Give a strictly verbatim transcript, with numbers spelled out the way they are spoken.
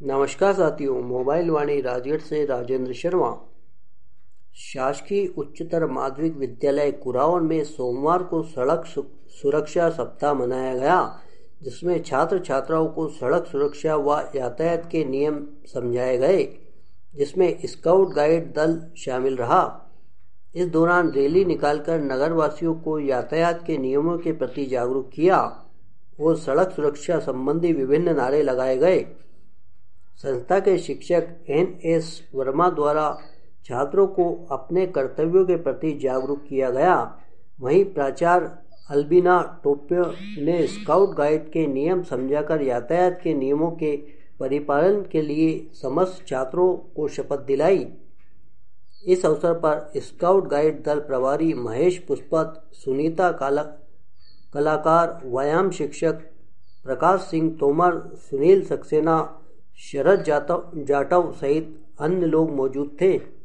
नमस्कार साथियों, मोबाइल वाणी राजगढ़ से राजेंद्र शर्मा। शासकीय उच्चतर माध्यमिक विद्यालय कुरावन में सोमवार को सड़क सुरक्षा सप्ताह मनाया गया, जिसमें छात्र छात्राओं को सड़क सुरक्षा व यातायात के नियम समझाए गए, जिसमें स्काउट गाइड दल शामिल रहा। इस दौरान रैली निकालकर नगरवासियों को यातायात के नियमों के प्रति जागरूक किया और सड़क सुरक्षा संबंधी विभिन्न नारे लगाए गए। संस्था के शिक्षक एन एस वर्मा द्वारा छात्रों को अपने कर्तव्यों के प्रति जागरूक किया गया। वहीं प्राचार्य अल्बिना टोप्पो ने स्काउट गाइड के नियम समझाकर यातायात के नियमों के परिपालन के लिए समस्त छात्रों को शपथ दिलाई। इस अवसर पर स्काउट गाइड दल प्रभारी महेश पुष्पत, सुनीता काला कलाकार, व्यायाम शिक्षक प्रकाश सिंह तोमर, सुनील सक्सेना, शरद जाटव जाटव सहित अन्य लोग मौजूद थे।